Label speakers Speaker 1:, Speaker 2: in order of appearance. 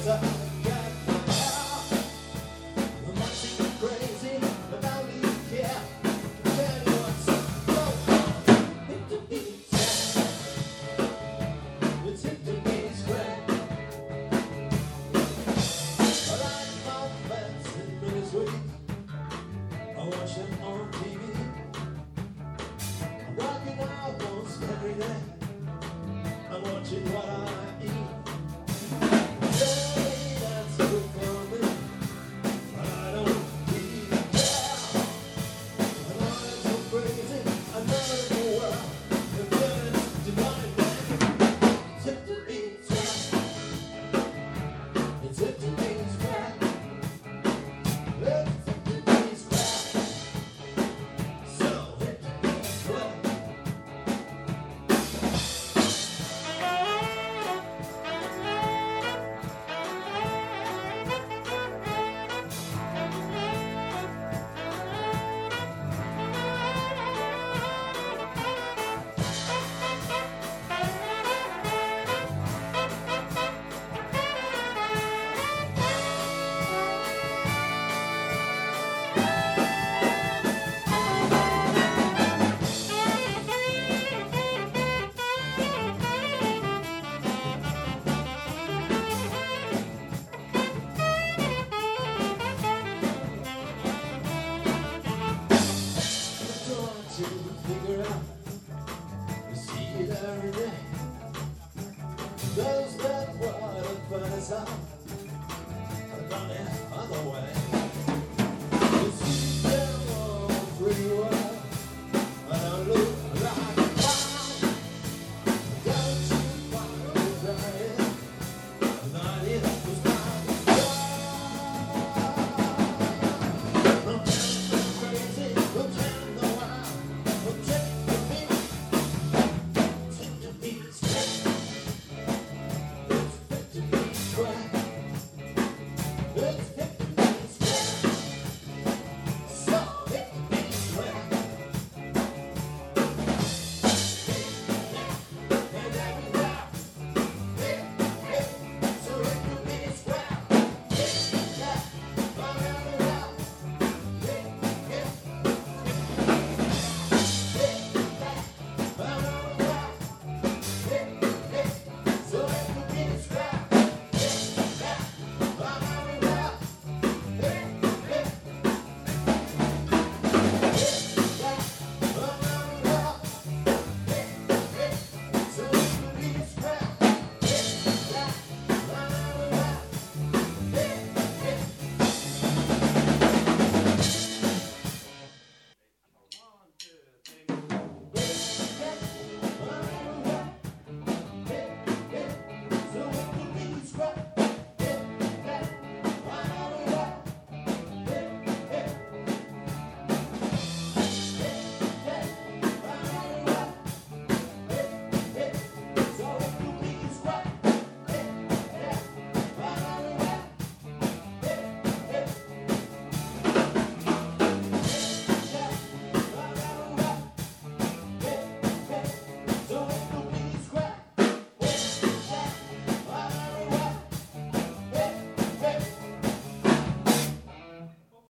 Speaker 1: Watching what I eat. Say that's good for me, but I don't really care. I'm not so crazy, I'm not in the world. The feeling's divine, man. It's hit to be square. It's hit to be square. It's hit to be square. So hit to be square. To figure out, you see it every day. Those that want to find us out have gone the other way.